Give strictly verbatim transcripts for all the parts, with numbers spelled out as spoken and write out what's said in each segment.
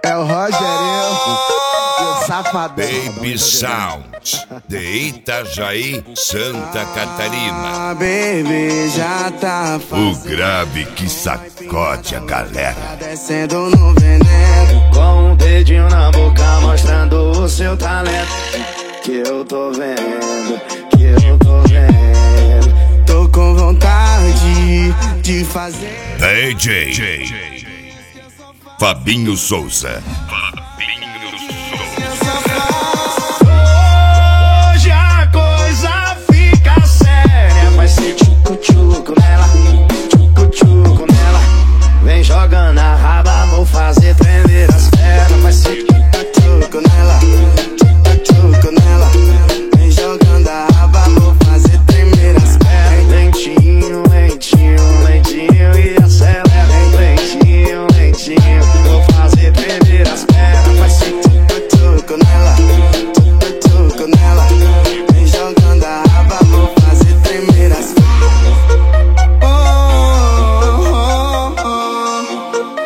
É o Rogerinho, o safadão. Baby Sound, de Itajaí, Santa Catarina. Ah, baby, já tá O grave que sacode a galera. descendo no veneno. Com um dedinho na boca mostrando o seu talento. Que eu tô vendo, que eu tô vendo. Tô com vontade de fazer D J Fabinho Souza. Fabinho Souza. Hoje a coisa fica séria. Vai ser tchucu-tchucu nela, tchucu-tchucu nela. Vem jogando a raba, vou fazer tremer as pernas. Vai ser tchucu nela, tchucu nela. Vem jogando a raba, vou fazer tremer as pernas. lentinho, lentinho, lentinho e acelera. Lentinho, lentinho, vou fazer tremer as pernas. Vai ser tchucu nela, tchucu nela. Vem jogando a raba, vou fazer tremer as pernas. Oh, oh, oh, oh.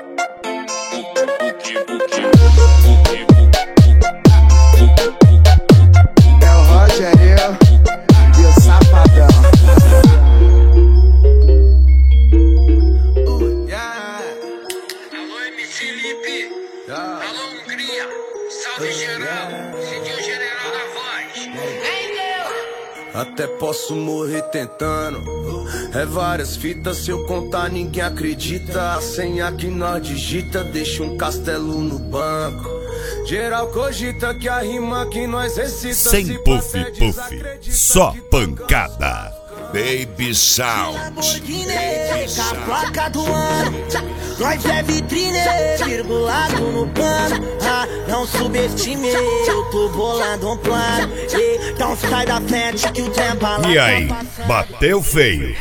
É o Rogerinho e o safadão. Uh, yeah. Alô, M C Lipe. Alô, Hungria. Salve geral. Senti o general da voz. Vem, Deus. Até posso morrer tentando. É várias fitas, se eu contar ninguém acredita. A senha que nós digita deixa um castelo no banco. Geral cogita que a rima que nós recita Sem se puff você puff, desacredita só que pancada. Baby Sound. Lamborghini, Baby com a Sound. placa do ano. Nós é vitrine, virgulado no pano. Ah, não subestime, eu tô bolando um plano. Então sai da frente que o tempo lá E aí, bateu feio.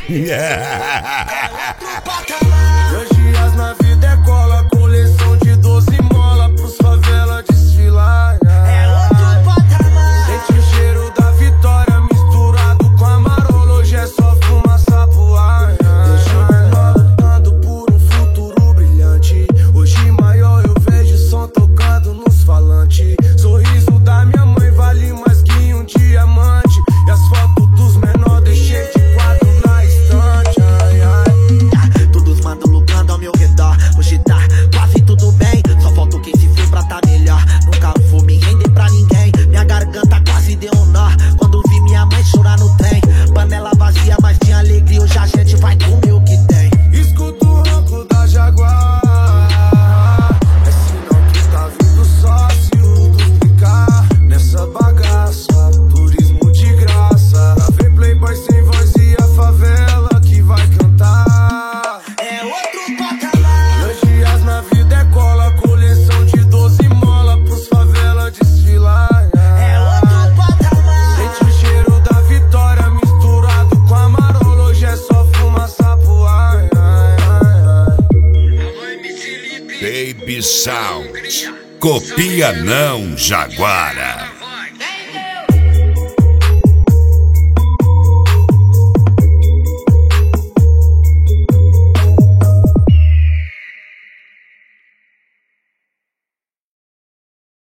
Dois dias na vida é cola, coleção de doze mola pros favela desfilar. É outro patamar. Sente o cheiro da vitória misturado com amarolo, hoje é só fumaça pro ar. Deixa o menor lutando por um futuro brilhante. Hoje maior eu vejo som tocando nos falantes. Sorriso da minha mãe vale mais que um diamante. E as fotos dos menores deixei de quadro na estante. Ai, ai. Todos mandam lucrando ao meu redor. Hoje tá quase tudo bem. Só falta quem se foi pra tá melhor. Nunca vou me render pra ninguém. Minha garganta quase deu um nó quando vi minha mãe chorar no trem. Panela vazia, mas tinha alegria. Hoje a gente vai comer o que tem. Escuto o ronco da Jaguar. É sinal que tá vindo sócio duplicar nessa bagaça. Turismo de graça. Pra ver playboy sem voz e a favela que vai cantar. É outro patamar. Dois dias na vida é cola, coleção de doze mola pros favela desfilar. É outro patamar. Sente o cheiro da vitória misturado com amarolo, hoje é só fumaça pro ar. Ai, ai, ai. Alô, M C Lipe. Baby Sound. Copia não, Jaguara.